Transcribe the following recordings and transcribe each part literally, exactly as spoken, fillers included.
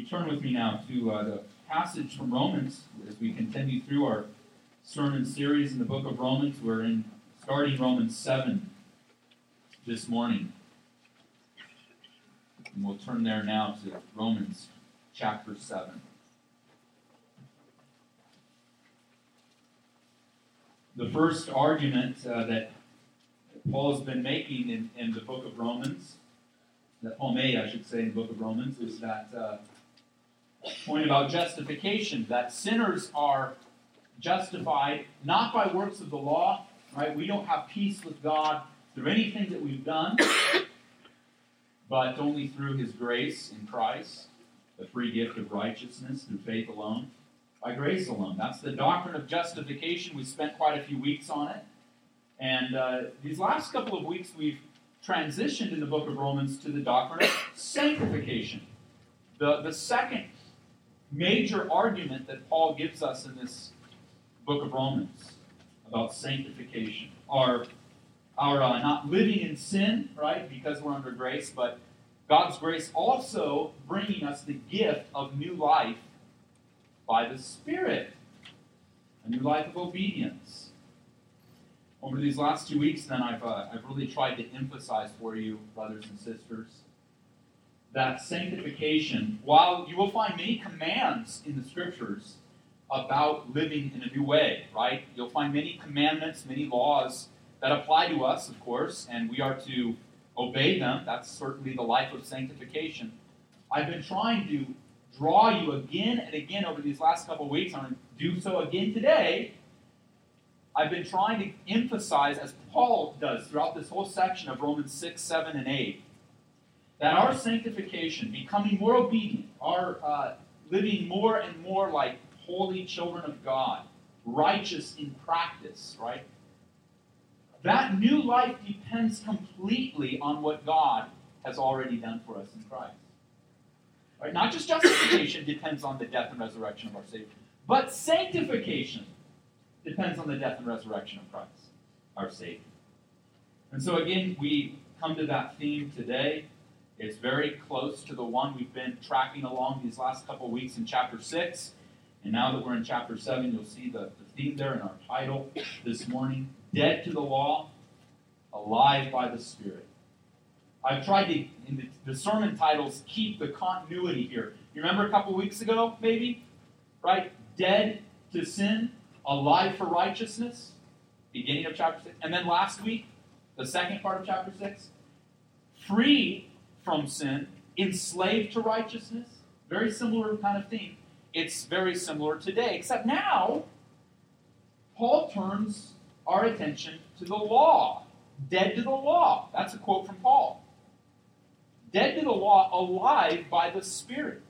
turn with me now to uh, the passage from Romans as we continue through our sermon series in the book of Romans. We're in starting Romans seven this morning. And we'll turn there now to Romans chapter seven. The first argument uh, that Paul has been making in, in the book of Romans, that Paul made, I should say, in the book of Romans, is that uh, point about justification, that sinners are justified not by works of the law, right? We don't have peace with God through anything that we've done, but only through His grace in Christ, the free gift of righteousness through faith alone, by grace alone. That's the doctrine of justification. We spent quite a few weeks on it. And uh, these last couple of weeks we've transitioned in the book of Romans to the doctrine of sanctification. The, the second major argument that Paul gives us in this book of Romans about sanctification. Our, our uh, not living in sin, right, because we're under grace, but God's grace also bringing us the gift of new life by the Spirit. A new life of obedience. Over these last two weeks, then, I've, uh, I've really tried to emphasize for you, brothers and sisters, that sanctification, while you will find many commands in the Scriptures about living in a new way, right? You'll find many commandments, many laws that apply to us, of course, and we are to obey them. That's certainly the life of sanctification. I've been trying to draw you again and again over these last couple of weeks. I'm going to do so again today. I've been trying to emphasize, as Paul does throughout this whole section of Romans six, seven, and eight, that our sanctification, becoming more obedient, our uh, living more and more like holy children of God, righteous in practice, right? That new life depends completely on what God has already done for us in Christ. Right? Not just justification depends on the death and resurrection of our Savior, but sanctification depends on the death and resurrection of Christ, our Savior. And so again, we come to that theme today. It's very close to the one we've been tracking along these last couple of weeks in chapter six. And now that we're in chapter seven, you'll see the, the theme there in our title this morning. Dead to the law, alive by the Spirit. I've tried to, in the, the sermon titles, keep the continuity here. You remember a couple weeks ago, maybe? Right? Dead to sin, alive for righteousness. Beginning of chapter six. And then last week, the second part of chapter six. Free from sin, enslaved to righteousness. Very similar kind of theme. It's very similar today, except now, Paul turns our attention to the law. Dead to the law. That's a quote from Paul. Dead to the law, alive by the Spirit.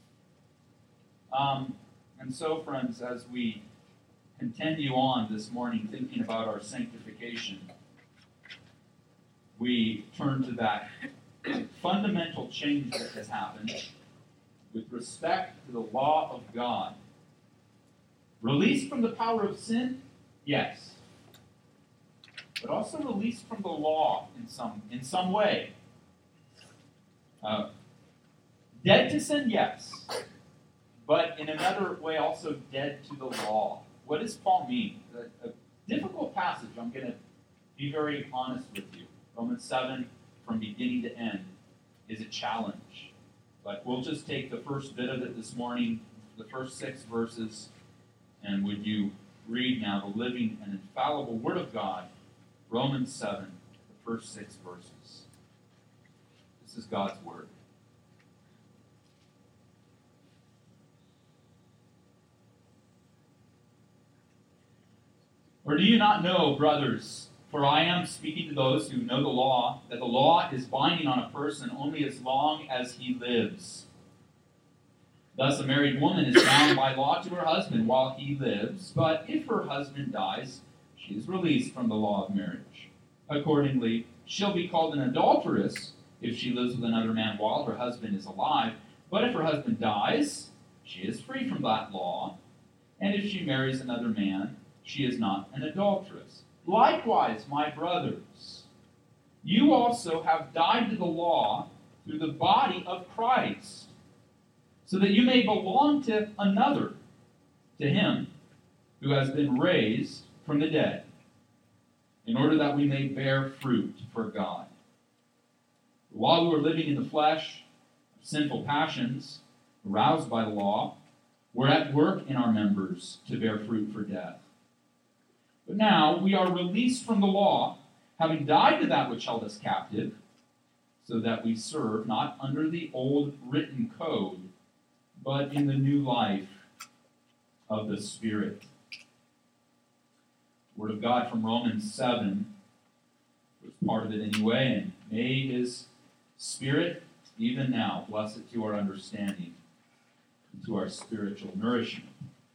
Um, and so, friends, as we continue on this morning thinking about our sanctification, we turn to that fundamental change that has happened with respect to the law of God. Released from the power of sin? Yes. But also released from the law in some, in some way. Uh, dead to sin? Yes. But in another way also dead to the law. What does Paul mean? A, a difficult passage. I'm going to be very honest with you. Romans seven, from beginning to end, is a challenge. But we'll just take the first bit of it this morning, the first six verses, and would you read now the living and infallible Word of God, Romans seven, the first six verses. This is God's Word. Or do you not know, brothers, for I am speaking to those who know the law, that the law is binding on a person only as long as he lives. Thus a married woman is bound by law to her husband while he lives, but if her husband dies, she is released from the law of marriage. Accordingly, she'll be called an adulteress if she lives with another man while her husband is alive, but if her husband dies, she is free from that law, and if she marries another man, she is not an adulteress. Likewise, my brothers, you also have died to the law through the body of Christ, so that you may belong to another, to him who has been raised from the dead, in order that we may bear fruit for God. While we were living in the flesh, sinful passions, aroused by the law, were at work in our members to bear fruit for death. But now we are released from the law, having died to that which held us captive, so that we serve not under the old written code, but in the new life of the Spirit. Word of God from Romans seven was part of it anyway, and may His Spirit, even now, bless it to our understanding and to our spiritual nourishment.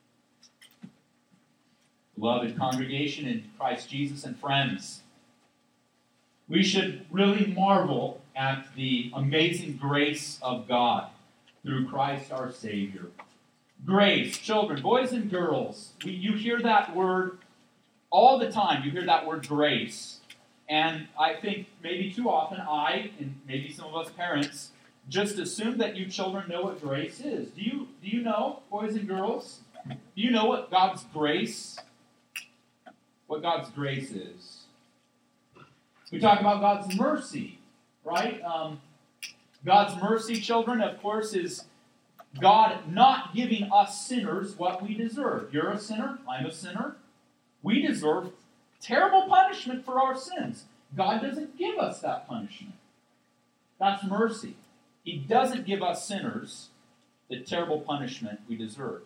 Beloved congregation in Christ Jesus and friends, we should really marvel at the amazing grace of God through Christ our Savior. Grace, children, boys and girls, we, you hear that word all the time. You hear that word grace. And I think maybe too often I, and maybe some of us parents, just assume that you children know what grace is. Do you, do you know, boys and girls? Do you know what God's grace, what God's grace is? We talk about God's mercy, right? Um, God's mercy, children, of course, is God not giving us sinners what we deserve. You're a sinner. I'm a sinner. We deserve terrible punishment for our sins. God doesn't give us that punishment. That's mercy. He doesn't give us sinners the terrible punishment we deserve.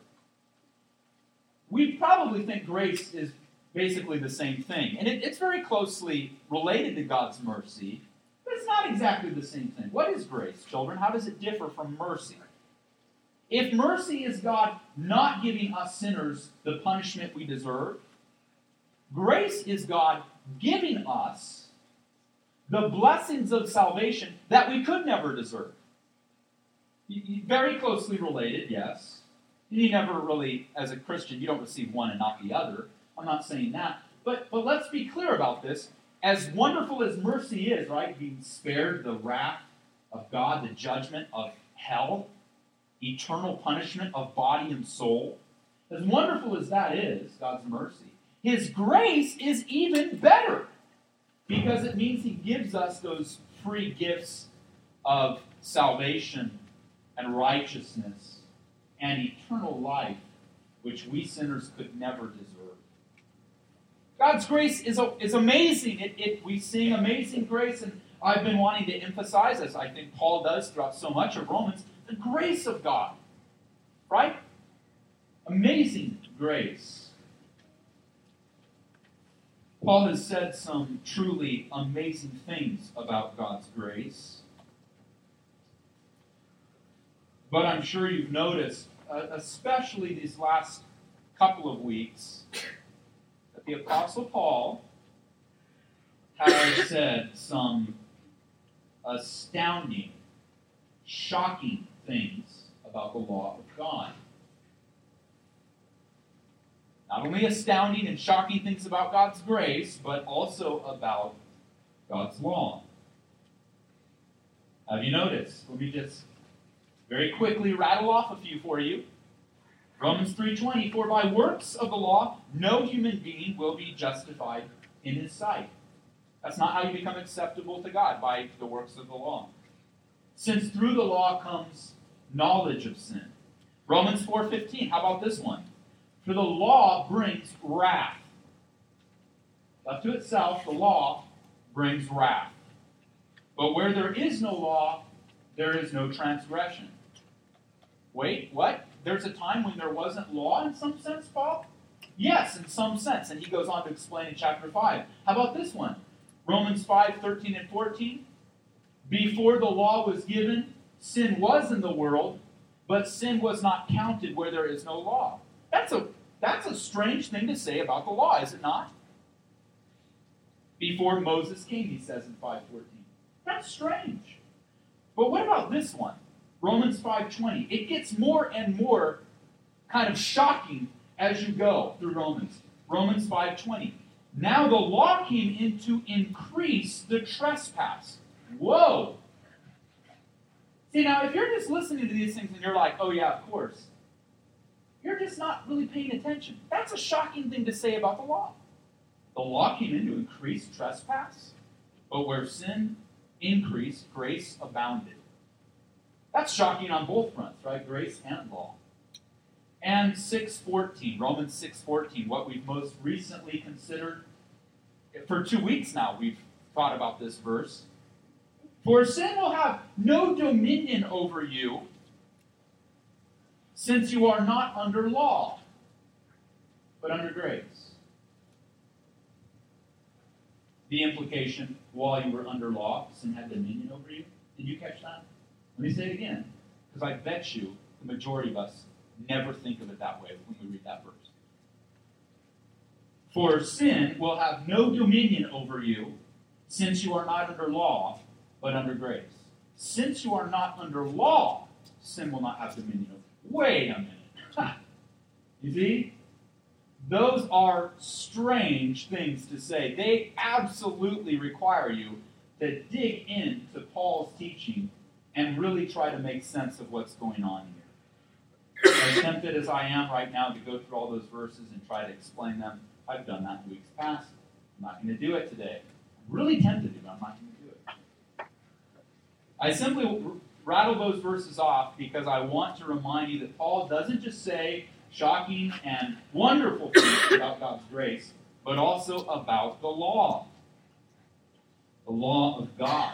We probably think grace is basically the same thing. And it, it's very closely related to God's mercy, but it's not exactly the same thing. What is grace, children? How does it differ from mercy? If mercy is God not giving us sinners the punishment we deserve, grace is God giving us the blessings of salvation that we could never deserve. Very closely related, yes. You never really, as a Christian, you don't receive one and not the other. I'm not saying that. But, but let's be clear about this. As wonderful as mercy is, right, being spared the wrath of God, the judgment of hell, eternal punishment of body and soul, as wonderful as that is, God's mercy, His grace is even better, because it means He gives us those free gifts of salvation and righteousness and eternal life, which we sinners could never deserve. God's grace is, is amazing. It, it, we sing Amazing Grace, and I've been wanting to emphasize, as I think Paul does throughout so much of Romans, the grace of God. Right? Amazing grace. Paul has said some truly amazing things about God's grace. But I'm sure you've noticed, uh, especially these last couple of weeks, that the Apostle Paul has said some astounding, shocking things about the law of God. Not only astounding and shocking things about God's grace, but also about God's law. Have you noticed? Let me just very quickly rattle off a few for you. Romans three twenty, for by works of the law, no human being will be justified in his sight. That's not how you become acceptable to God, by the works of the law. Since through the law comes knowledge of sin. Romans four fifteen, how about this one? For the law brings wrath. Left to itself, the law brings wrath. But where there is no law, there is no transgression. Wait, what? There's a time when there wasn't law in some sense, Paul? Yes, in some sense. And he goes on to explain in chapter five. How about this one? Romans five thirteen and fourteen. Before the law was given, sin was in the world, but sin was not counted where there is no law. That's a, that's a strange thing to say about the law, is it not? Before Moses came, he says in five fourteen. That's strange. But what about this one? Romans five twenty. It gets more and more kind of shocking as you go through Romans. Romans five twenty. Now the law came in to increase the trespass. Whoa! See, now, if you're just listening to these things and you're like, oh, yeah, of course, you're just not really paying attention. That's a shocking thing to say about the law. The law came in to increase trespass, but where sin increased, grace abounded. That's shocking on both fronts, right? Grace and law. And six fourteen, Romans six fourteen, what we've most recently considered. For two weeks now, we've thought about this verse. For sin will have no dominion over you, since you are not under law, but under grace. The implication, while you were under law, sin had dominion over you. Did you catch that? Let me say it again, because I bet you the majority of us never think of it that way when we read that verse. For sin will have no dominion over you, since you are not under law, but under grace. Since you are not under law, sin will not have dominion over you. Wait a minute. You see? Those are strange things to say. They absolutely require you to dig into Paul's teaching and really try to make sense of what's going on here. As tempted as I am right now to go through all those verses and try to explain them, I've done that in weeks past. I'm not going to do it today. I'm really tempted to, but I'm not going to do it. I simply r- rattle those verses off because I want to remind you that Paul doesn't just say shocking and wonderful things about God's grace, but also about the law. The law of God.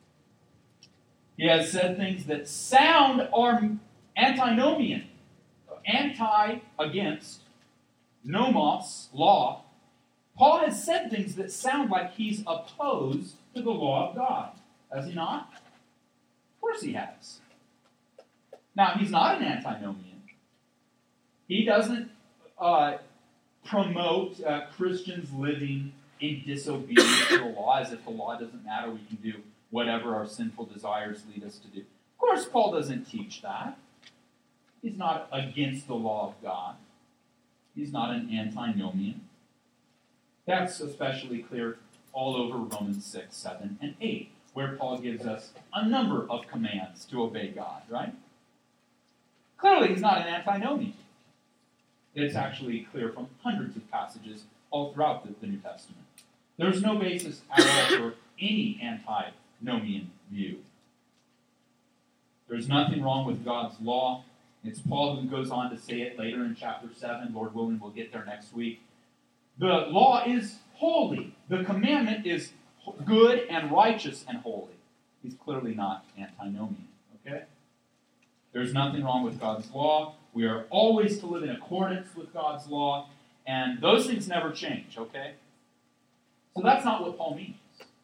He has said things that sound are antinomian. Anti, against, nomos, law. Paul has said things that sound like he's opposed to the law of God. Has he not? Of course he has. Now, he's not an antinomian. He doesn't uh, promote uh, Christians living in disobedience to the law, as if the law doesn't matter, we can do whatever our sinful desires lead us to do. Of course, Paul doesn't teach that. He's not against the law of God. He's not an antinomian. That's especially clear all over Romans six, seven, and eight, where Paul gives us a number of commands to obey God, right? Clearly, he's not an antinomian. It's actually clear from hundreds of passages all throughout the, the New Testament. There's no basis at all for any antinomian view. There's nothing wrong with God's law. It's Paul who goes on to say it later in chapter seven. Lord willing, we'll get there next week. The law is holy. The commandment is good and righteous and holy. He's clearly not antinomian. Okay? There's nothing wrong with God's law. We are always to live in accordance with God's law, and those things never change, okay? So that's not what Paul means.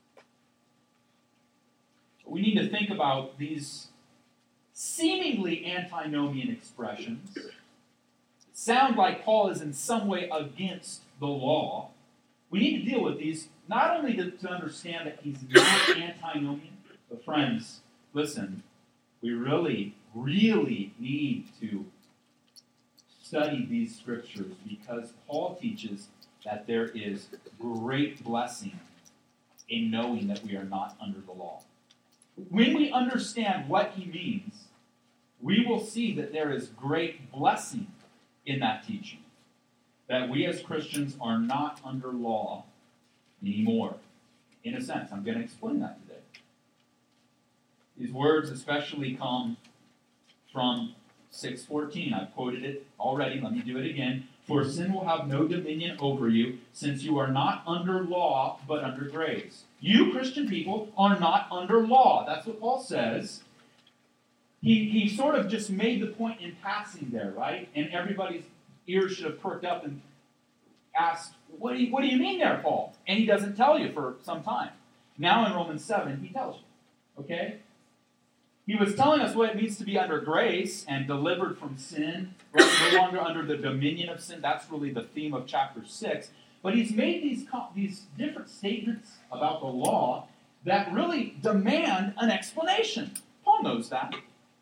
We need to think about these seemingly antinomian expressions that sound like Paul is in some way against the law. We need to deal with these, not only to, to understand that he's not antinomian, but friends, listen, we really, really need to study these scriptures because Paul teaches that there is great blessing in knowing that we are not under the law. When we understand what he means, we will see that there is great blessing in that teaching. That we as Christians are not under law anymore. In a sense, I'm going to explain that today. These words especially come from six fourteen. I've quoted it already. Let me do it again. For sin will have no dominion over you, since you are not under law, but under grace. You, Christian people, are not under law. That's what Paul says. He, he sort of just made the point in passing there, right? And everybody's ears should have perked up and asked, what do you, what do you mean there, Paul? And he doesn't tell you for some time. Now in Romans seven, he tells you. Okay? He was telling us what it means to be under grace and delivered from sin, right? No longer under the dominion of sin. That's really the theme of chapter six. But he's made these, these different statements about the law that really demand an explanation. Paul knows that.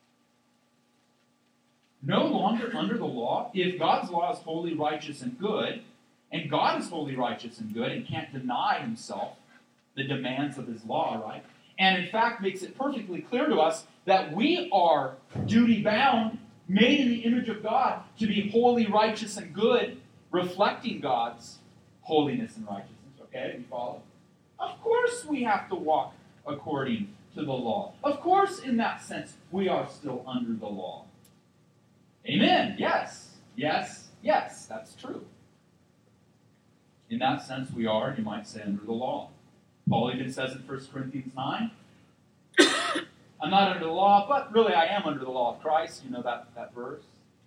No longer under the law. If God's law is holy, righteous, and good, and God is holy, righteous, and good, and can't deny himself the demands of his law, right? And in fact makes it perfectly clear to us that we are duty-bound, made in the image of God, to be holy, righteous, and good, reflecting God's holiness and righteousness. Okay, you follow? Of course we have to walk according to the law. Of course, in that sense, we are still under the law. Amen. Yes. Yes. Yes. That's true. In that sense, we are, you might say, under the law. Paul even says in First Corinthians nine, I'm not under the law, but really I am under the law of Christ. You know that, that verse?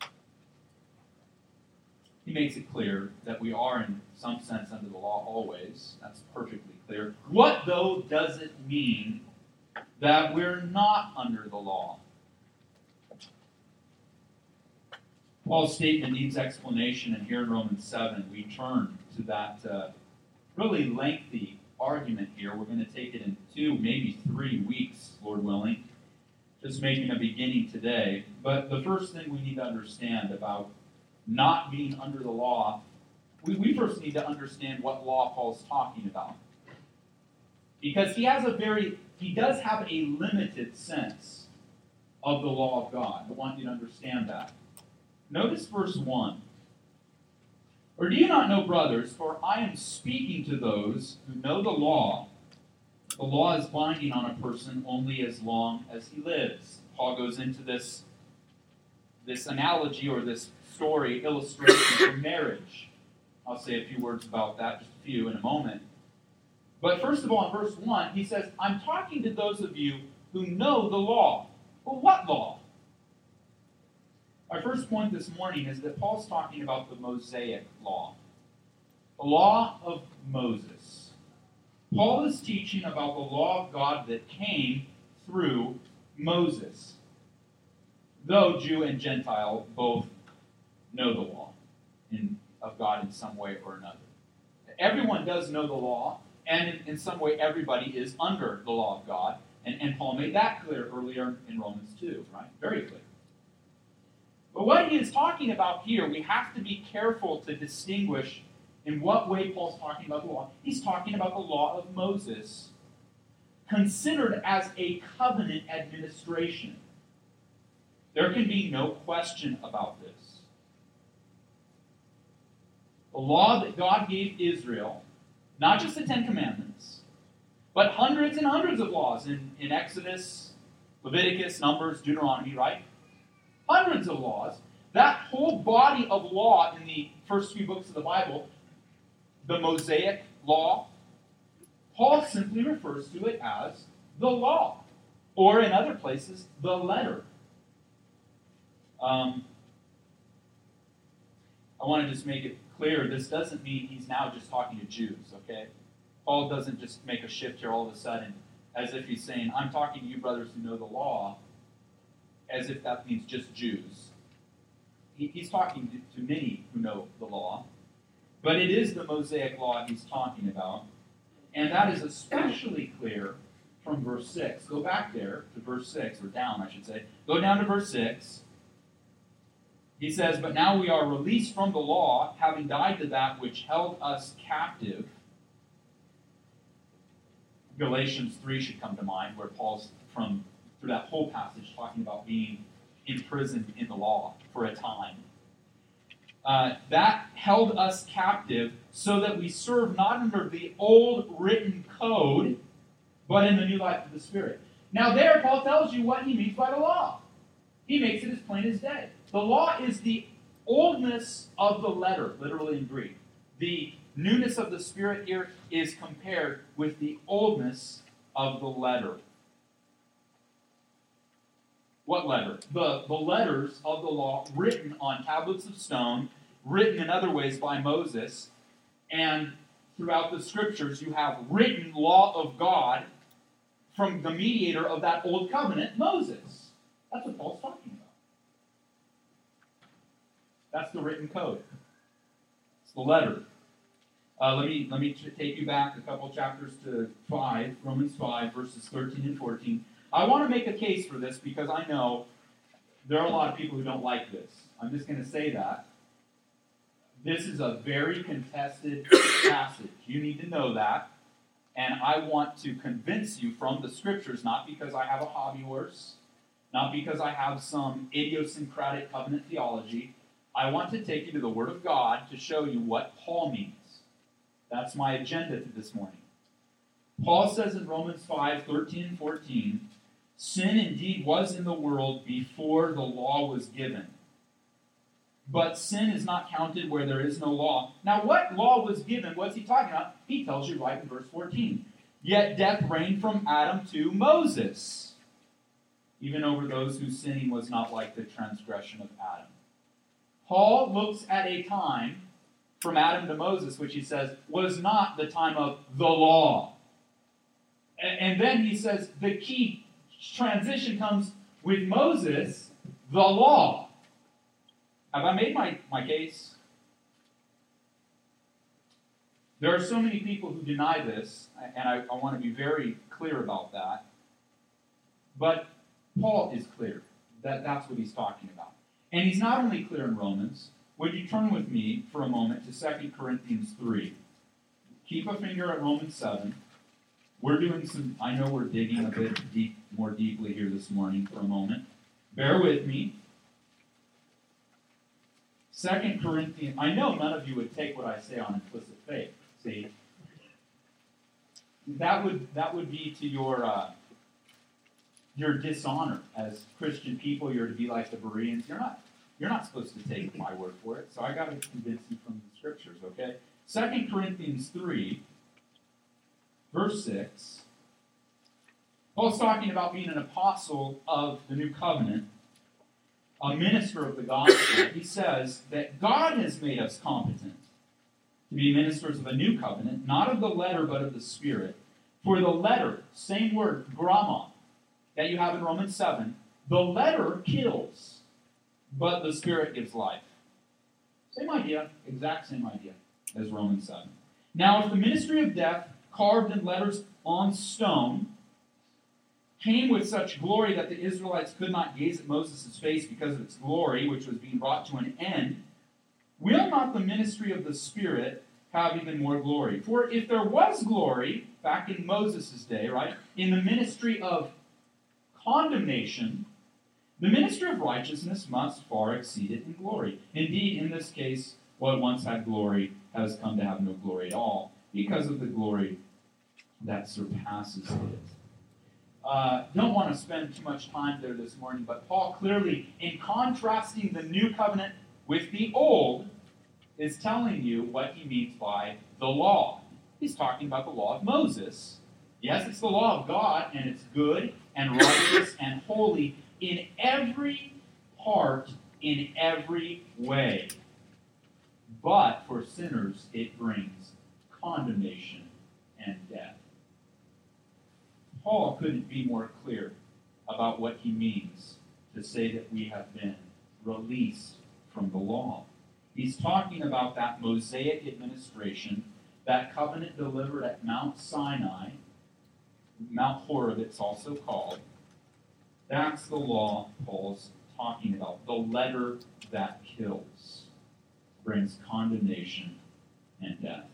He makes it clear that we are in some sense under the law always. That's perfectly clear. What, though, does it mean that we're not under the law? Paul's statement needs explanation, and here in Romans seven, we turn to that uh, really lengthy argument here. We're going to take it in two, maybe three weeks, Lord willing. Just making a beginning today. But the first thing we need to understand about not being under the law, we, we first need to understand what law Paul's talking about. Because he has a very, he does have a limited sense of the law of God. I want you to understand that. Notice verse one. Or do you not know, brothers, for I am speaking to those who know the law. The law is binding on a person only as long as he lives. Paul goes into this, this analogy or this story, illustration for marriage. I'll say a few words about that, just a few in a moment. But first of all, in verse one, he says, I'm talking to those of you who know the law. Well, what law? Our first point this morning is that Paul's talking about the Mosaic law, the law of Moses. Paul is teaching about the law of God that came through Moses, though Jew and Gentile both know the law in, of God in some way or another. Everyone does know the law, and in, in some way everybody is under the law of God, and, and Paul made that clear earlier in Romans two, right? Very clear. But what he is talking about here, we have to be careful to distinguish in what way Paul's talking about the law. He's talking about the law of Moses, considered as a covenant administration. There can be no question about this. The law that God gave Israel, not just the Ten Commandments, but hundreds and hundreds of laws in, in Exodus, Leviticus, Numbers, Deuteronomy, right? Hundreds of laws. That whole body of law in the first few books of the Bible, the Mosaic law, Paul simply refers to it as the law, or in other places, the letter. Um, I want to just make it clear, this doesn't mean he's now just talking to Jews, okay? Paul doesn't just make a shift here all of a sudden, as if he's saying, I'm talking to you brothers who know the law, as if that means just Jews. He, he's talking to, to many who know the law, but it is the Mosaic law he's talking about, and that is especially clear from verse six. Go back there to verse six, or down, I should say. Go down to verse six. He says, but now we are released from the law, having died to that which held us captive. Galatians three should come to mind, where Paul's from through that whole passage talking about being imprisoned in the law for a time. Uh, that held us captive so that we serve not under the old written code, but in the new life of the Spirit. Now there, Paul tells you what he means by the law. He makes it as plain as day. The law is the oldness of the letter, literally in Greek. The newness of the Spirit here is compared with the oldness of the letter. What letter? The, the letters of the law written on tablets of stone, written in other ways by Moses, and throughout the Scriptures you have written law of God from the mediator of that old covenant, Moses. That's what Paul's talking about. That's the written code. It's the letter. Uh, let me let me t- take you back a couple chapters to five, Romans five, verses thirteen and fourteen. I want to make a case for this because I know there are a lot of people who don't like this. I'm just going to say that. This is a very contested passage. You need to know that. And I want to convince you from the Scriptures, not because I have a hobby horse, not because I have some idiosyncratic covenant theology. I want to take you to the Word of God to show you what Paul means. That's my agenda to this morning. Paul says in Romans five, thirteen and fourteen, sin indeed was in the world before the law was given. But sin is not counted where there is no law. Now, what law was given? What's he talking about? He tells you right in verse fourteen. Yet death reigned from Adam to Moses, even over those whose sinning was not like the transgression of Adam. Paul looks at a time from Adam to Moses, which he says was not the time of the law. And then he says the key transition comes with Moses, the law. Have I made my, my case? There are so many people who deny this, and I, I want to be very clear about that. But Paul is clear that that's what he's talking about. And he's not only clear in Romans. Would you turn with me for a moment to Second Corinthians three? Keep a finger at Romans seven. We're doing some, I know we're digging a bit deep, more deeply here this morning for a moment. Bear with me. Second Corinthians, I know none of you would take what I say on implicit faith. See? That would that would be to your uh, your dishonor as Christian people. You're to be like the Bereans. You're not you're not supposed to take my word for it. So I got to convince you from the scriptures, okay? Second Corinthians three, verse six. Paul's talking about being an apostle of the new covenant, a minister of the gospel. He says that God has made us competent to be ministers of a new covenant, not of the letter, but of the Spirit. For the letter, same word, gramma, that you have in Romans seven, the letter kills, but the Spirit gives life. Same idea, exact same idea as Romans seven. Now, if the ministry of death, carved in letters on stone, came with such glory that the Israelites could not gaze at Moses' face because of its glory, which was being brought to an end, will not the ministry of the Spirit have even more glory? For if there was glory, back in Moses' day, right, in the ministry of condemnation, the ministry of righteousness must far exceed it in glory. Indeed, in this case, what once had glory has come to have no glory at all, because of the glory that surpasses it. Uh, don't want to spend too much time there this morning, but Paul clearly, in contrasting the new covenant with the old, is telling you what he means by the law. He's talking about the law of Moses. Yes, it's the law of God, and it's good and righteous and holy in every part, in every way. But for sinners, it brings condemnation and death. Paul couldn't be more clear about what he means to say that we have been released from the law. He's talking about that Mosaic administration, that covenant delivered at Mount Sinai, Mount Horeb it's also called. That's the law Paul's talking about. The letter that kills brings condemnation and death.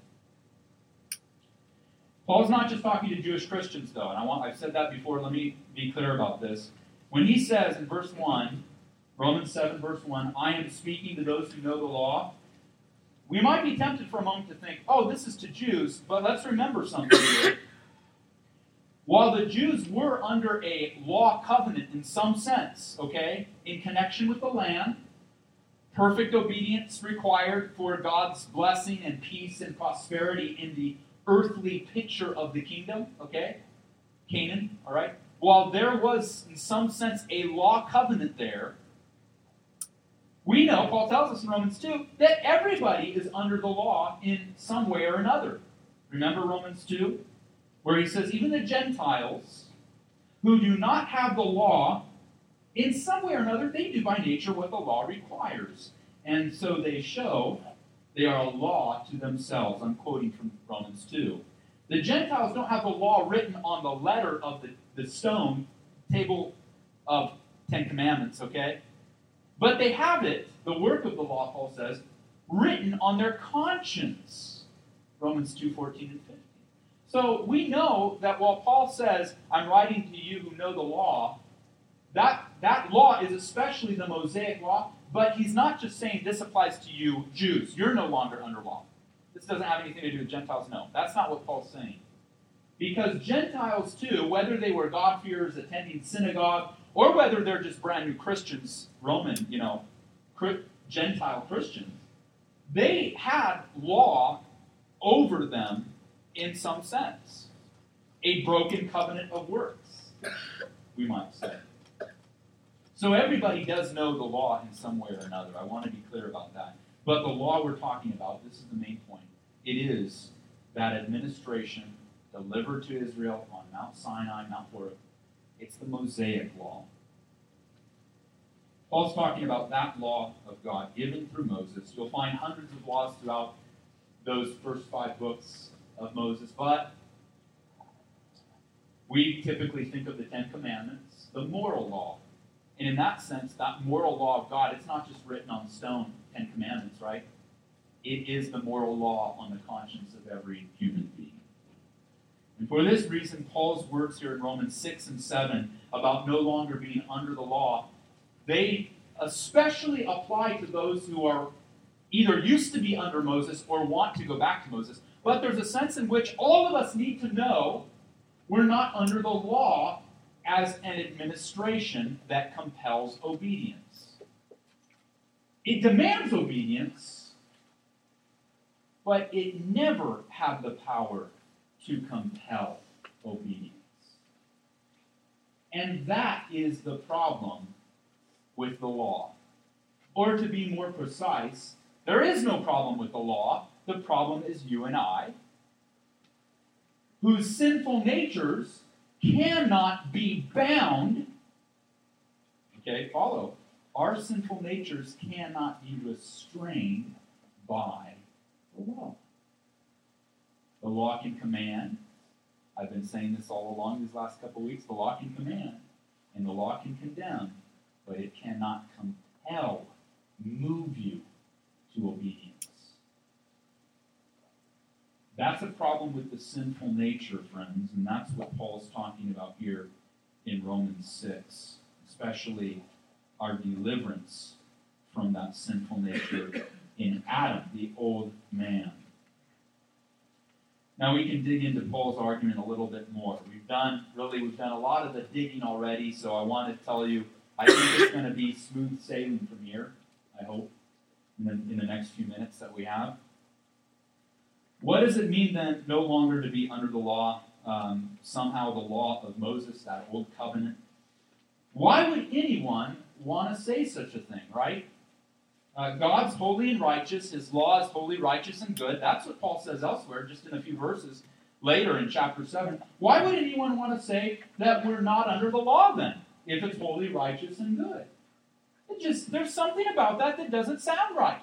Paul's not just talking to Jewish Christians, though, and I want, I've said that before. Let me be clear about this. When he says in verse one, Romans seven, verse one, I am speaking to those who know the law, we might be tempted for a moment to think, oh, this is to Jews, but let's remember something here. While the Jews were under a law covenant in some sense, okay, in connection with the land, perfect obedience required for God's blessing and peace and prosperity in the earthly picture of the kingdom, okay? Canaan, all right? While there was, in some sense, a law covenant there, we know, Paul tells us in Romans two, that everybody is under the law in some way or another. Remember Romans two? Where he says, even the Gentiles who do not have the law, in some way or another, they do by nature what the law requires. And so they show they are a law to themselves. I'm quoting from Romans two. The Gentiles don't have the law written on the letter of the, the stone table of Ten Commandments, okay? But they have it, the work of the law, Paul says, written on their conscience. Romans two, fourteen and fifteen. So we know that while Paul says, I'm writing to you who know the law, that, that law is especially the Mosaic law, but he's not just saying this applies to you, Jews. You're no longer under law. This doesn't have anything to do with Gentiles. No, that's not what Paul's saying. Because Gentiles, too, whether they were God-fearers attending synagogue, or whether they're just brand new Christians, Roman, you know, Gentile Christians, they had law over them in some sense. A broken covenant of works, we might say. So everybody does know the law in some way or another. I want to be clear about that. But the law we're talking about, this is the main point. It is that administration delivered to Israel on Mount Sinai, Mount Horeb. It's the Mosaic law. Paul's talking about that law of God given through Moses. You'll find hundreds of laws throughout those first five books of Moses, but we typically think of the Ten Commandments, the moral law. And in that sense, that moral law of God, it's not just written on stone, Ten Commandments, right? It is the moral law on the conscience of every human being. And for this reason, Paul's words here in Romans six and seven about no longer being under the law, they especially apply to those who are either used to be under Moses or want to go back to Moses. But there's a sense in which all of us need to know we're not under the law as an administration that compels obedience. It demands obedience, but it never had the power to compel obedience. And that is the problem with the law. Or to be more precise, there is no problem with the law. The problem is you and I, whose sinful natures cannot be bound. Okay, follow. Our sinful natures cannot be restrained by the law. The law can command. I've been saying this all along these last couple of weeks. The law can command, and the law can condemn, but it cannot compel, move you to obedience. That's a problem with the sinful nature, friends, and that's what Paul's talking about here in Romans six, especially our deliverance from that sinful nature in Adam, the old man. Now we can dig into Paul's argument a little bit more. We've done, really, we've done a lot of the digging already, so I want to tell you, I think it's going to be smooth sailing from here, I hope, in the, in the next few minutes that we have. What does it mean then, no longer to be under the law? Um, somehow the law of Moses, that old covenant. Why would anyone want to say such a thing, right? Uh, God's holy and righteous. His law is holy, righteous, and good. That's what Paul says elsewhere, just in a few verses later in chapter seven. Why would anyone want to say that we're not under the law then, if it's holy, righteous, and good? It just, there's something about that that doesn't sound right.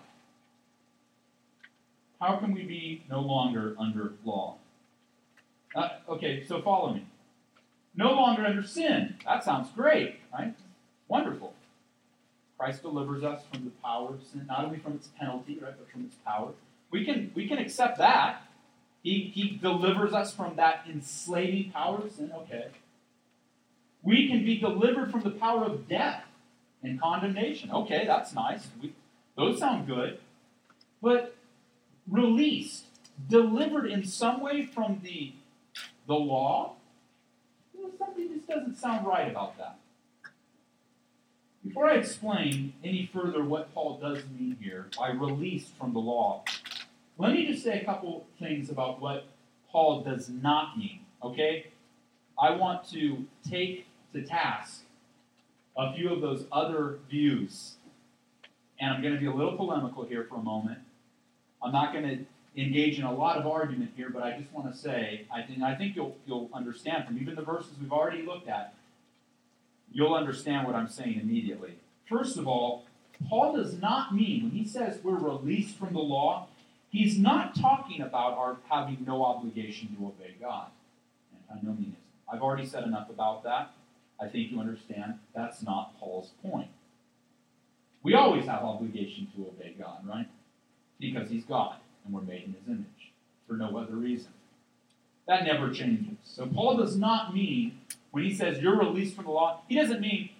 How can we be no longer under law? Uh, okay, so follow me. No longer under sin. That sounds great, right? Wonderful. Christ delivers us from the power of sin, not only from its penalty, right, but from its power. We can we can accept that. He, he delivers us from that enslaving power of sin. Okay. We can be delivered from the power of death and condemnation. Okay, that's nice. We, those sound good. But released, delivered in some way from the, the law, you know, something just doesn't sound right about that. Before I explain any further what Paul does mean here by released from the law, let me just say a couple things about what Paul does not mean, okay? I want to take to task a few of those other views, and I'm going to be a little polemical here for a moment. I'm not going to engage in a lot of argument here, but I just want to say, I think, I think you'll, you'll understand from even the verses we've already looked at, you'll understand what I'm saying immediately. First of all, Paul does not mean, when he says we're released from the law, he's not talking about our having no obligation to obey God. And by no means. I've already said enough about that. I think you understand that's not Paul's point. We always have obligation to obey God, right? Because he's God, and we're made in his image, for no other reason. That never changes. So Paul does not mean, when he says you're released from the law, he doesn't mean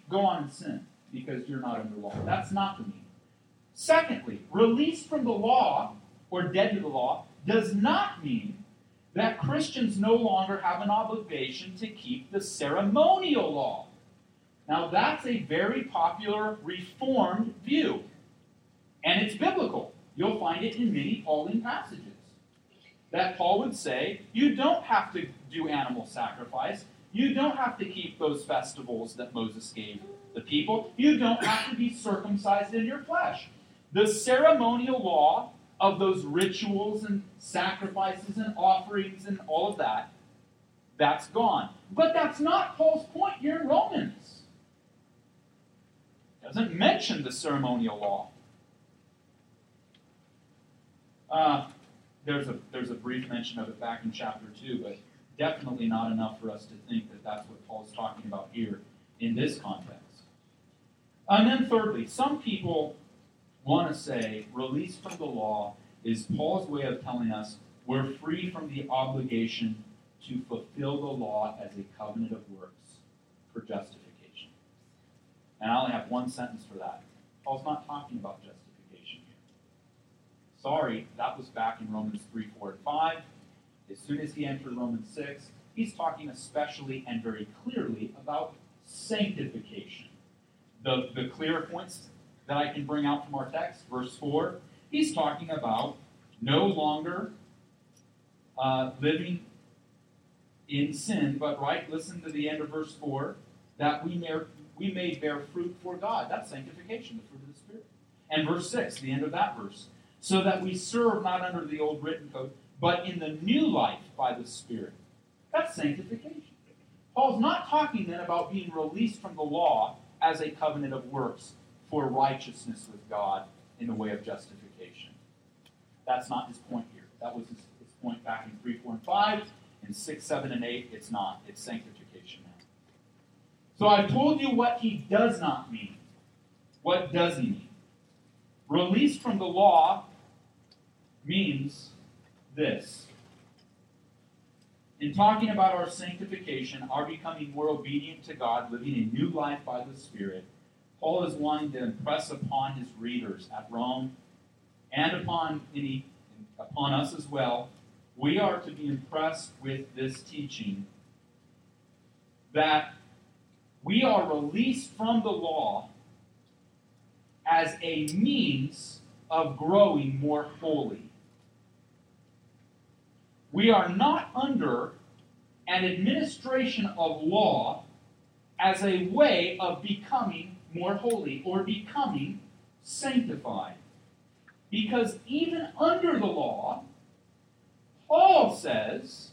go on and sin because you're not under law. That's not the meaning. Secondly, released from the law, or dead to the law, does not mean that Christians no longer have an obligation to keep the ceremonial law. Now, that's a very popular Reformed view, and it's biblical. You'll find it in many Pauline passages. That Paul would say, you don't have to do animal sacrifice. You don't have to keep those festivals that Moses gave the people. You don't have to be circumcised in your flesh. The ceremonial law of those rituals and sacrifices and offerings and all of that, that's gone. But that's not Paul's point here in Romans. It doesn't mention the ceremonial law. Uh, there's a there's a brief mention of it back in chapter two, but definitely not enough for us to think that that's what Paul's talking about here in this context. And then thirdly, some people want to say release from the law is Paul's way of telling us we're free from the obligation to fulfill the law as a covenant of works for justification. And I only have one sentence for that. Paul's not talking about justification here. Sorry, that was back in Romans three, four, and five. As soon as he entered Romans six, he's talking especially and very clearly about sanctification. The, the clear points that I can bring out from our text, verse four, he's talking about no longer uh, living in sin, but right, listen to the end of verse four, that we may, we may bear fruit for God. That's sanctification, the fruit of the Spirit. And verse six, the end of that verse, so that we serve not under the old written code, but in the new life by the Spirit. That's sanctification. Paul's not talking then about being released from the law as a covenant of works for righteousness with God in the way of justification. That's not his point here. That was his, his point back in three, four, and five. In six, seven, and eight, it's not. It's sanctification now. So I've told you what he does not mean. What does he mean? Released from the law means this. In talking about our sanctification, our becoming more obedient to God, living a new life by the Spirit, Paul is wanting to impress upon his readers at Rome and upon any, upon us as well, we are to be impressed with this teaching that we are released from the law as a means of growing more holy. We are not under an administration of law as a way of becoming more holy or becoming sanctified. Because even under the law, Paul says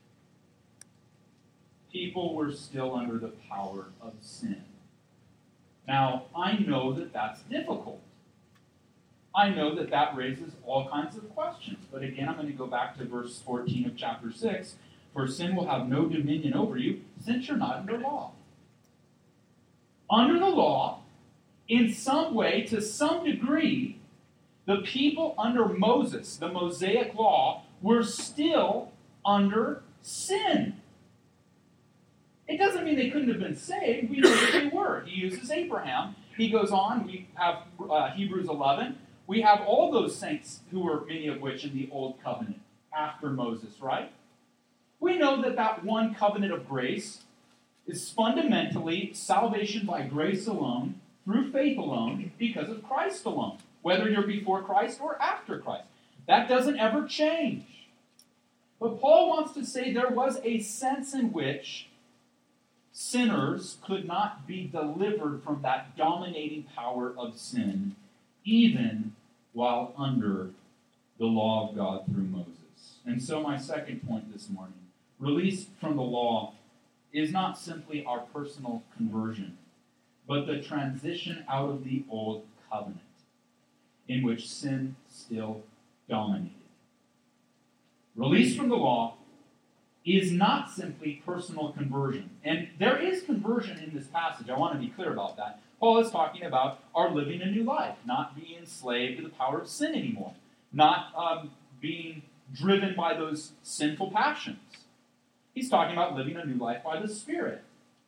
people were still under the power of sin. Now, I know that that's difficult. I know that that raises all kinds of questions. But again, I'm going to go back to verse fourteen of chapter six. For sin will have no dominion over you, since you're not under law. Under the law, in some way, to some degree, the people under Moses, the Mosaic law, were still under sin. It doesn't mean they couldn't have been saved. We know that they were. He uses Abraham. He goes on. We have uh, Hebrews eleven. We have all those saints who were, many of which, in the Old Covenant after Moses, right? We know that that one covenant of grace is fundamentally salvation by grace alone, through faith alone, because of Christ alone, whether you're before Christ or after Christ. That doesn't ever change. But Paul wants to say there was a sense in which sinners could not be delivered from that dominating power of sin, even while under the law of God through Moses. And so my second point this morning, release from the law is not simply our personal conversion, but the transition out of the old covenant in which sin still dominated. Release from the law is not simply personal conversion. And there is conversion in this passage. I want to be clear about that. Paul is talking about our living a new life, not being enslaved to the power of sin anymore, not um, being driven by those sinful passions. He's talking about living a new life by the Spirit.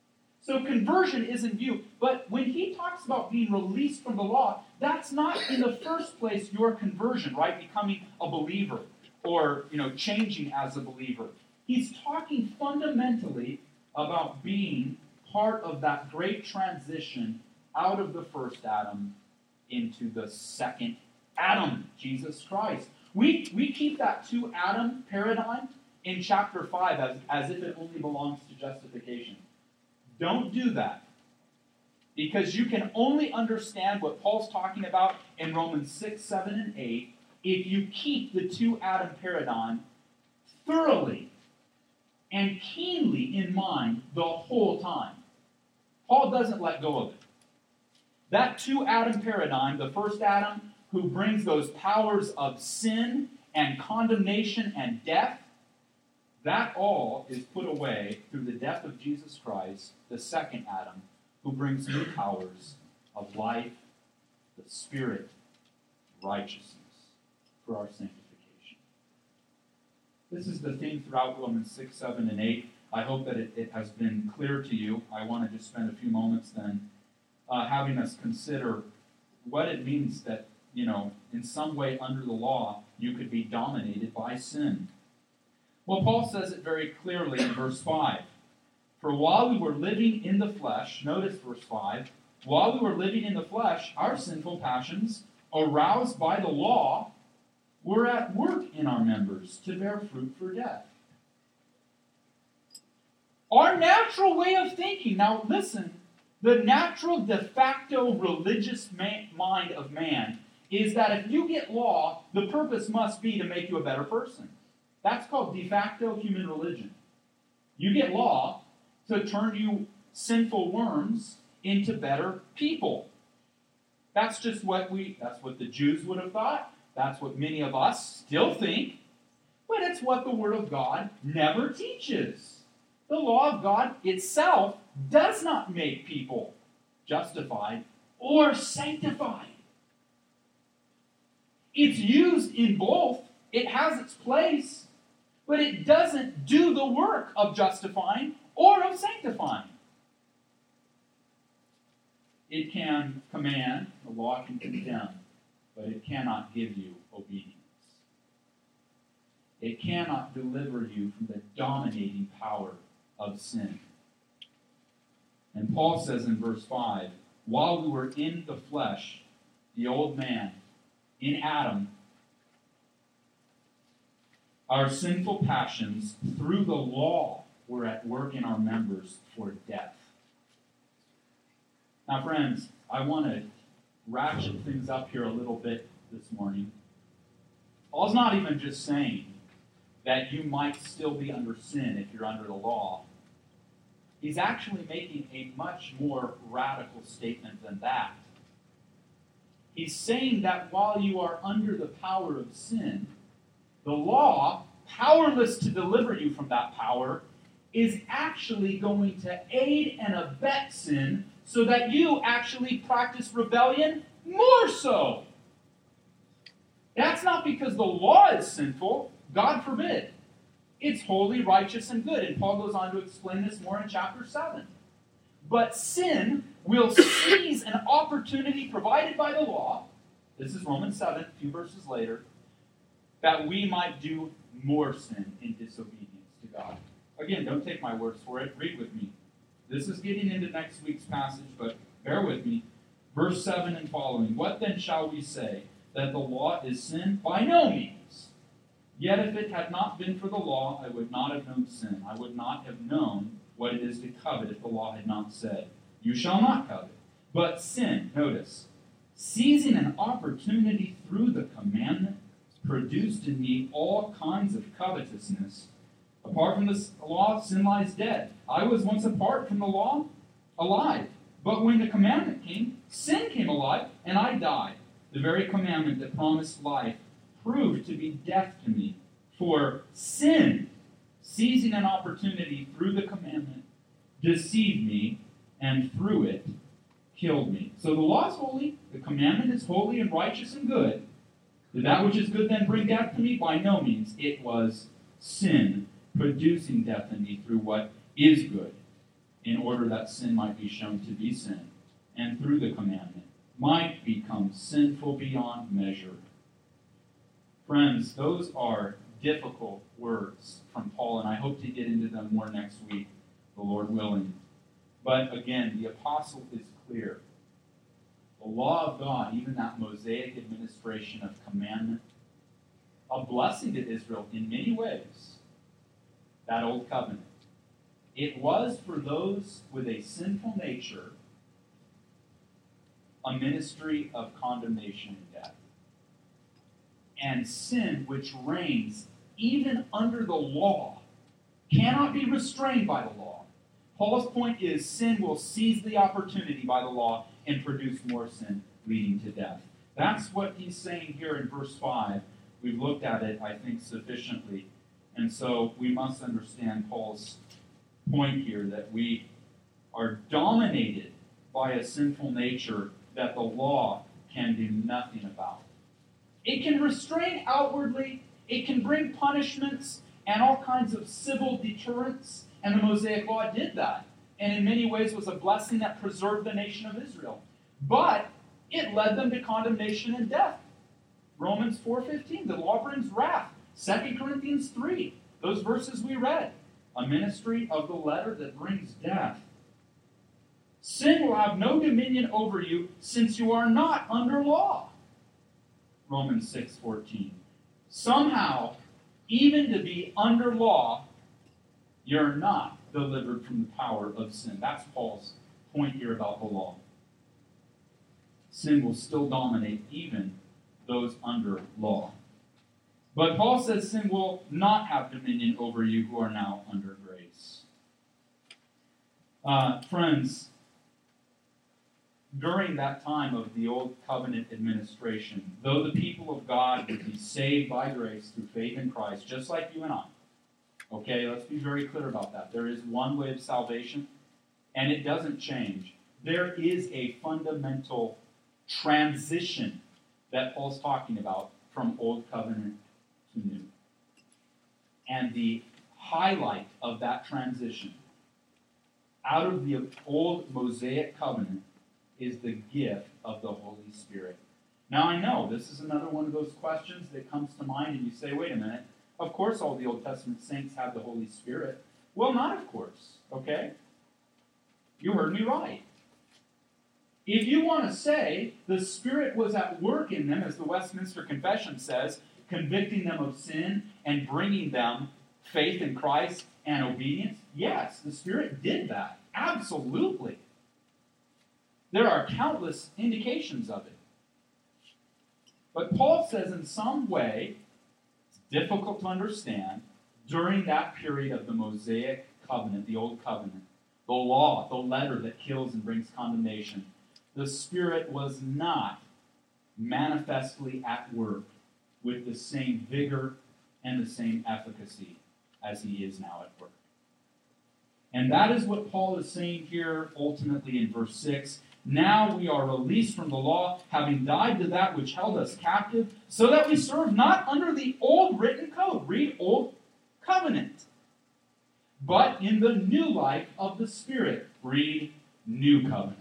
So conversion is in view. But when he talks about being released from the law, that's not in the first place your conversion, right? Becoming a believer or, you know, changing as a believer. He's talking fundamentally about being part of that great transition out of the first Adam into the second Adam, Jesus Christ. We, we keep that two-Adam paradigm in chapter five as, as if it only belongs to justification. Don't do that. Because you can only understand what Paul's talking about in Romans six, seven, and eight if you keep the two-Adam paradigm thoroughly and keenly in mind the whole time. Paul doesn't let go of it. That two-Adam paradigm, the first Adam who brings those powers of sin and condemnation and death, that all is put away through the death of Jesus Christ, the second Adam, who brings new powers of life, the Spirit, righteousness for our sanctification. This is the theme throughout Romans six, seven, and eight. I hope that it, it has been clear to you. I want to just spend a few moments then uh, having us consider what it means that, you know, in some way under the law, you could be dominated by sin. Well, Paul says it very clearly in verse five. For while we were living in the flesh, notice verse five, while we were living in the flesh, our sinful passions, aroused by the law, were at work in our members to bear fruit for death. Our natural way of thinking, now listen, the natural de facto religious man, mind of man is that if you get law, the purpose must be to make you a better person. That's called de facto human religion. You get law to turn you sinful worms into better people. That's just what we, that's what the Jews would have thought. That's what many of us still think. But it's what the Word of God never teaches. The law of God itself does not make people justified or sanctified. It's used in both. It has its place. But it doesn't do the work of justifying or of sanctifying. It can command, the law can condemn, but it cannot give you obedience. It cannot deliver you from the dominating power of sin. And Paul says in verse five, while we were in the flesh, the old man, in Adam, our sinful passions, through the law, were at work in our members for death. Now, friends, I want to ratchet things up here a little bit this morning. Paul's not even just saying that you might still be under sin if you're under the law. He's actually making a much more radical statement than that. He's saying that while you are under the power of sin, the law, powerless to deliver you from that power, is actually going to aid and abet sin so that you actually practice rebellion more so. That's not because the law is sinful. God forbid. It's holy, righteous, and good. And Paul goes on to explain this more in chapter seven. But sin will seize an opportunity provided by the law, this is Romans seven, a few verses later, that we might do more sin in disobedience to God. Again, don't take my words for it. Read with me. This is getting into next week's passage, but bear with me. Verse seven and following. What then shall we say? That the law is sin? By no means. Yet if it had not been for the law, I would not have known sin. I would not have known what it is to covet if the law had not said, you shall not covet. But sin, notice, seizing an opportunity through the commandment, produced in me all kinds of covetousness. Apart from the law, sin lies dead. I was once apart from the law, alive. But when the commandment came, sin came alive, and I died. The very commandment that promised life proved to be death to me. For sin, seizing an opportunity through the commandment, deceived me, and through it killed me. So the law is holy, the commandment is holy and righteous and good. Did that which is good then bring death to me? By no means. It was sin producing death in me through what is good. in order that sin might be shown to be sin, and through the commandment might become sinful beyond measure. Friends, those are difficult words from Paul, and I hope to get into them more next week, the Lord willing. But again, the apostle is clear. The law of God, even that Mosaic administration of commandment, a blessing to Israel in many ways, that old covenant. It was for those with a sinful nature a ministry of condemnation and death. And sin, which reigns even under the law, cannot be restrained by the law. Paul's point is sin will seize the opportunity by the law and produce more sin, leading to death. That's what he's saying here in verse five. We've looked at it, I think, sufficiently. And so we must understand Paul's point here that we are dominated by a sinful nature that the law can do nothing about. It can restrain outwardly, it can bring punishments and all kinds of civil deterrents, and the Mosaic Law did that, and in many ways was a blessing that preserved the nation of Israel. But it led them to condemnation and death. Romans four fifteen, the law brings wrath. Second Corinthians three, those verses we read, a ministry of the letter that brings death. Sin will have no dominion over you, since you are not under law. Romans six fourteen. Somehow, even to be under law, you're not delivered from the power of sin. That's Paul's point here about the law. Sin will still dominate even those under law. But Paul says sin will not have dominion over you who are now under grace. Uh, friends, during that time of the Old Covenant administration, though the people of God would be saved by grace through faith in Christ, just like you and I, okay, let's be very clear about that. There is one way of salvation, and it doesn't change. There is a fundamental transition that Paul's talking about from Old Covenant to New. And the highlight of that transition out of the old Mosaic covenant is the gift of the Holy Spirit. Now I know this is another one of those questions that comes to mind and you say, wait a minute, of course all the Old Testament saints have the Holy Spirit. Well, not of course, okay? You heard me right. If you want to say the Spirit was at work in them, as the Westminster Confession says, convicting them of sin and bringing them faith in Christ and obedience, yes, the Spirit did that. Absolutely. There are countless indications of it. But Paul says in some way, it's difficult to understand, during that period of the Mosaic covenant, the Old Covenant, the law, the letter that kills and brings condemnation, the Spirit was not manifestly at work with the same vigor and the same efficacy as he is now at work. And that is what Paul is saying here ultimately in verse six. Now we are released from the law, having died to that which held us captive, so that we serve not under the old written code, read Old Covenant, but in the new life of the Spirit, read New Covenant.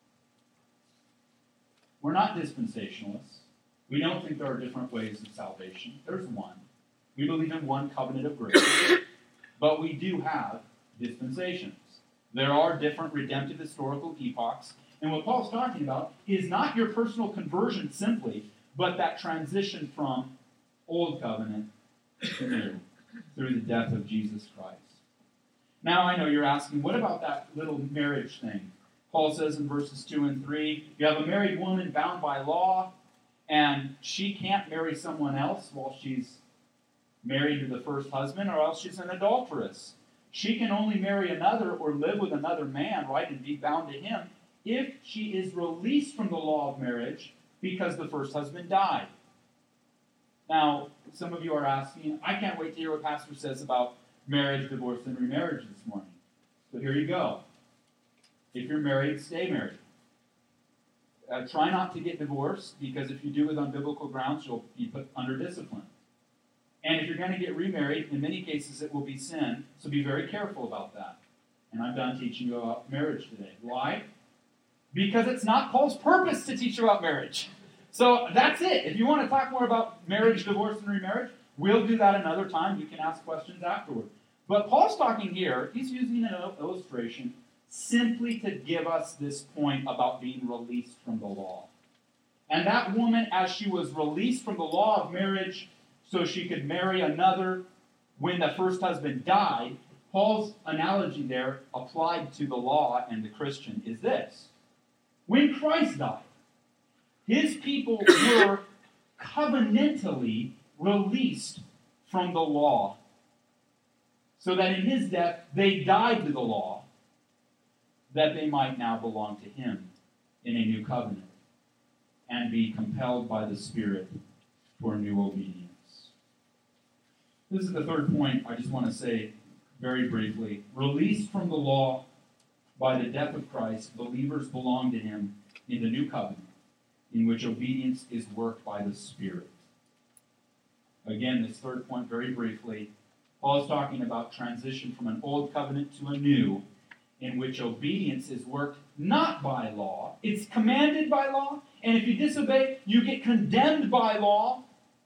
We're not dispensationalists. We don't think there are different ways of salvation. There's one. We believe in one covenant of grace, but we do have dispensations. There are different redemptive historical epochs. And what Paul's talking about is not your personal conversion simply, but that transition from Old Covenant to New through the death of Jesus Christ. Now I know you're asking, what about that little marriage thing? Paul says in verses two and three, you have a married woman bound by law, and she can't marry someone else while she's married to the first husband, or else she's an adulteress. She can only marry another or live with another man, right, and be bound to him, if she is released from the law of marriage because the first husband died. Now, some of you are asking, I can't wait to hear what Pastor says about marriage, divorce, and remarriage this morning. So here you go. If you're married, stay married. Uh, try not to get divorced, because if you do it on biblical grounds, you'll be put under discipline. And if you're going to get remarried, in many cases it will be sin, so be very careful about that. And I'm done teaching you about marriage today. Why? Because it's not Paul's purpose to teach you about marriage. So that's it. If you want to talk more about marriage, divorce, and remarriage, we'll do that another time. You can ask questions afterward. But Paul's talking here, he's using an illustration simply to give us this point about being released from the law. And that woman, as she was released from the law of marriage so she could marry another when the first husband died, Paul's analogy there applied to the law and the Christian is this. When Christ died, his people were covenantally released from the law, so that in his death they died to the law, that they might now belong to him in a new covenant and be compelled by the Spirit for new obedience. This is the third point I just want to say very briefly. Released from the law by the death of Christ, believers belong to him in the new covenant, in which obedience is worked by the Spirit. Again, this third point very briefly. Paul is talking about transition from an old covenant to a new, in which obedience is worked not by law. It's commanded by law, and if you disobey, you get condemned by law.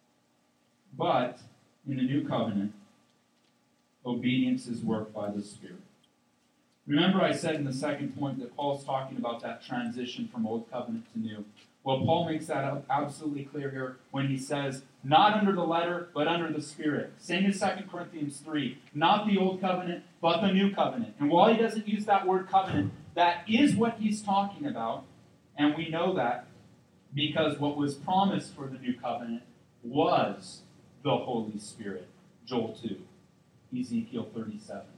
But in the new covenant, obedience is worked by the Spirit. Remember I said in the second point that Paul's talking about that transition from old covenant to new. Well, Paul makes that absolutely clear here when he says, not under the letter, but under the Spirit. Same as Second Corinthians three. Not the old covenant, but the new covenant. And while he doesn't use that word covenant, that is what he's talking about. And we know that because what was promised for the new covenant was the Holy Spirit. Joel two, Ezekiel thirty-seven.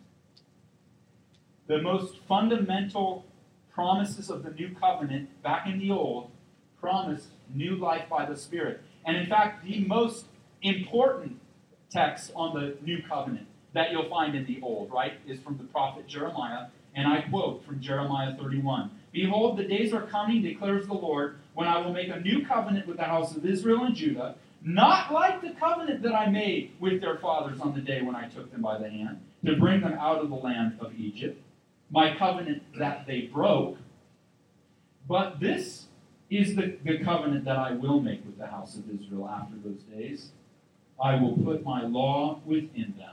The most fundamental promises of the new covenant back in the old promised new life by the Spirit. And in fact, the most important text on the new covenant that you'll find in the old, right, is from the prophet Jeremiah. And I quote from Jeremiah thirty-one. Behold, the days are coming, declares the Lord, when I will make a new covenant with the house of Israel and Judah, not like the covenant that I made with their fathers on the day when I took them by the hand, to bring them out of the land of Egypt, my covenant that they broke. But this is the, the covenant that I will make with the house of Israel after those days. I will put my law within them,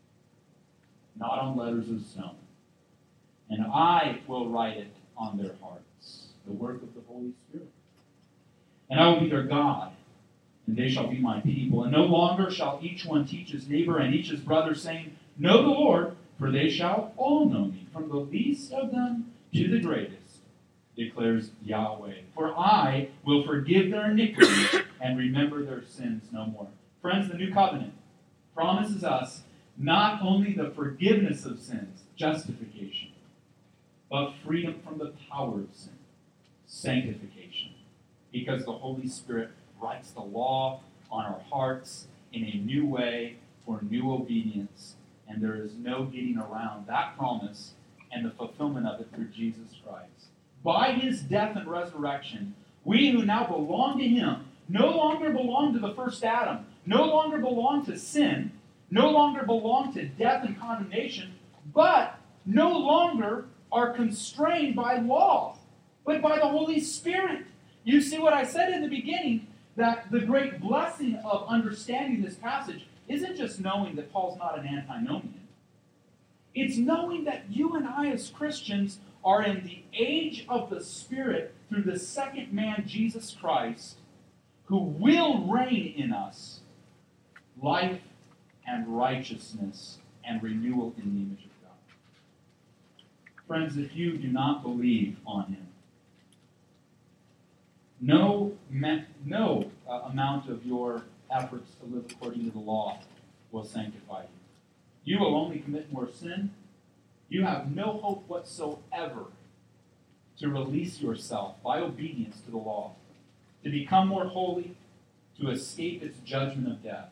not on letters of stone, and I will write it on their hearts, the work of the Holy Spirit. And I will be their God, and they shall be my people. And no longer shall each one teach his neighbor and each his brother, saying, Know the Lord, for they shall all know me, from the least of them to the greatest, declares Yahweh. For I will forgive their iniquities and remember their sins no more. Friends, the new covenant promises us not only the forgiveness of sins, justification, but freedom from the power of sin, sanctification, because the Holy Spirit writes the law on our hearts in a new way for new obedience, and there is no getting around that promise and the fulfillment of it through Jesus Christ. By his death and resurrection, we who now belong to him no longer belong to the first Adam, no longer belong to sin, no longer belong to death and condemnation, but no longer are constrained by law, but by the Holy Spirit. You see what I said in the beginning, that the great blessing of understanding this passage isn't just knowing that Paul's not an antinomian. It's knowing that you and I as Christians are in the age of the Spirit through the second man, Jesus Christ, who will reign in us life and righteousness and renewal in the image of God. Friends, if you do not believe on him, no, no uh, amount of your efforts to live according to the law will sanctify you. You will only commit more sin. You have no hope whatsoever to release yourself by obedience to the law, to become more holy, to escape its judgment of death.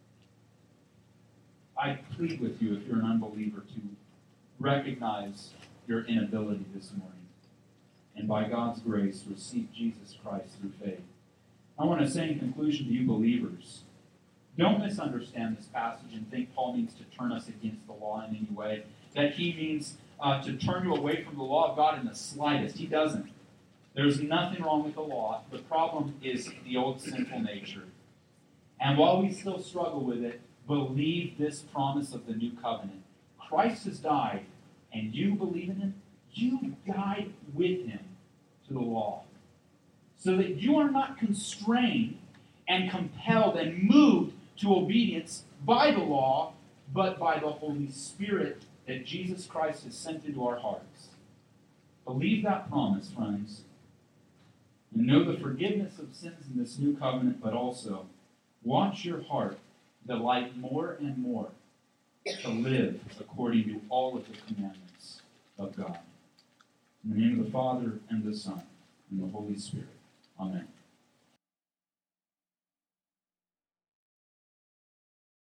I plead with you, if you're an unbeliever, to recognize your inability this morning, and by God's grace, receive Jesus Christ through faith. I want to say in conclusion to you believers, don't misunderstand this passage and think Paul means to turn us against the law in any way, that he means uh, to turn you away from the law of God in the slightest. He doesn't. There's nothing wrong with the law. The problem is the old sinful nature. And while we still struggle with it, believe this promise of the new covenant. Christ has died, and you believe in him. You died with him to the law, so that you are not constrained and compelled and moved to obedience by the law, but by the Holy Spirit that Jesus Christ has sent into our hearts. Believe that promise, friends, and know the forgiveness of sins in this new covenant, but also watch your heart delight more and more to live according to all of the commandments of God. In the name of the Father, and the Son, and the Holy Spirit. Amen.